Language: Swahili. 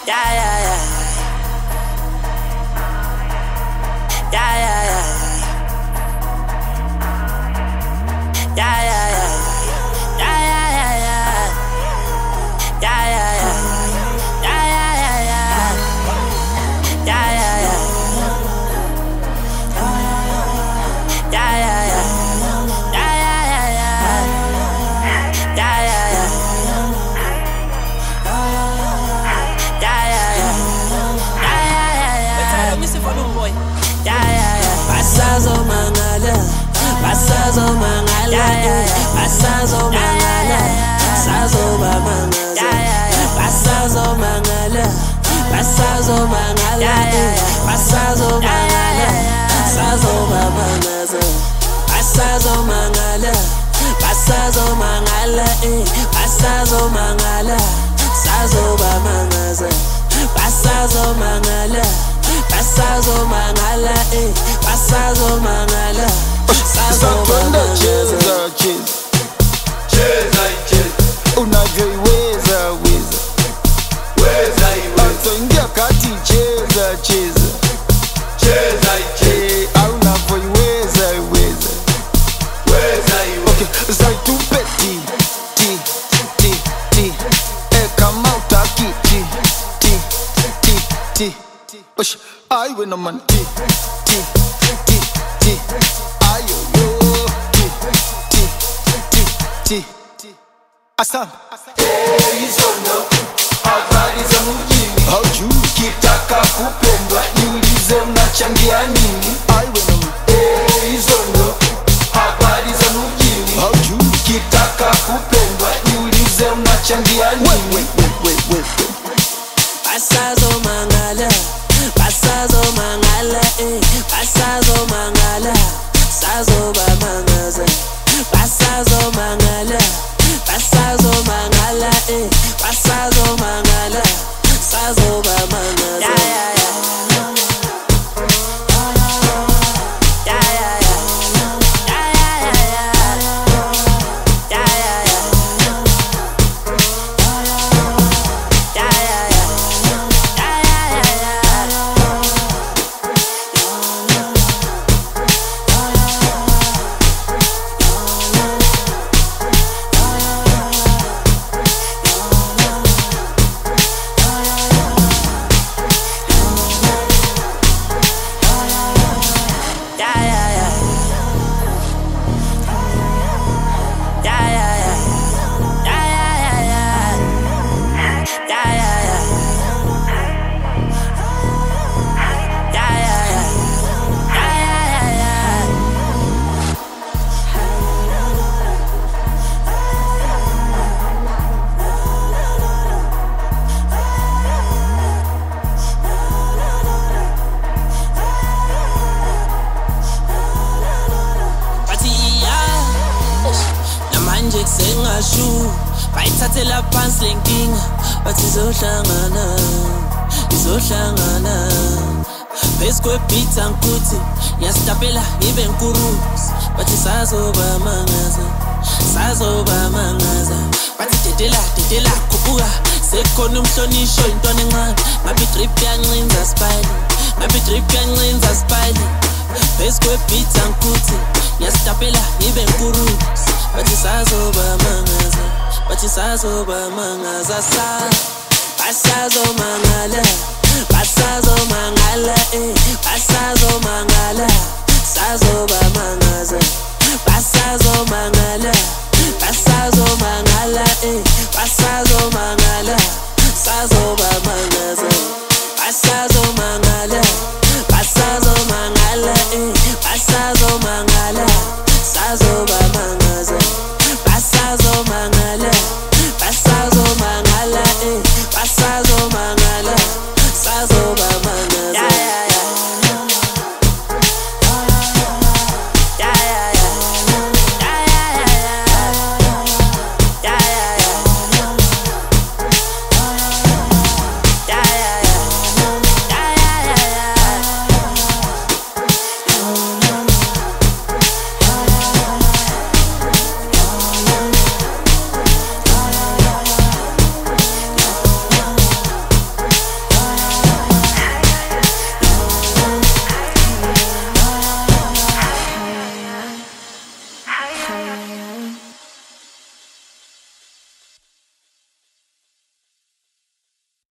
Yeah, yeah, yeah. Yeah, yeah, yeah. Yeah, yeah, yeah. Yeah, yeah, yeah, yeah. Yeah, yeah, yeah. Yeah, yeah, yeah, yeah. Yeah, yeah, yeah. Yeah, yeah, yeah. Yeah, yeah, yeah, yeah. Yeah, yeah, yeah. Basazo mangala, basazo mangala, basazo mangala, sazo bamangaza, basazo mangala, basazo mangala, basazo mangala, sazo bamangaza, basazo mangala, basazo mangala, basazo mangala, sazo bamangaza, basazo mangala. Basazo mangala, basazo mangala, sazo mangala. Cheza, cheza, unavyoiweza weza, atoingia kati, cheza, cheza, au unavyoiweza weza, okay, zaitupe ti, kama utaki ti, osh, aiwe na man ti, ayo yo, ti, asam. Hizo ndo habari za mjini. Haujui Kitaka kupendwa niulize unachangia nini. aiwe na man, Hizo ndo habari za mjini. haujui Kitaka kupendwa niulize unachangia nini. we. Basazo mangala, basazo mangala, basazo mangala, sazo bamangaza, basazo mangala, basazo mangala, basazo mangala, sazo bamangaza. Yeah, yeah, yeah. Yeah, yeah, yeah. Yeah, yeah, yeah, yeah. Yeah, yeah, yeah. Yeah, yeah, yeah. Sengashu bayithathela phansi lenkinga bathi izohlangana phezu kwebeat angikuthi ngiyasitapela ngibe nkuruzi bathi sazobamangaza bathi dedela khuphuka sekhona umhlonisho intwana encane ngabe drip yancinza spile phezu kwebeat angikuthi ngiyasitapela ngibe nkuruzi bathi sazobamangaza basazo mangala, basazo mangala, basazo mangala, sazo bamangaza, basazo mangala, basazo mangala, basazo mangala.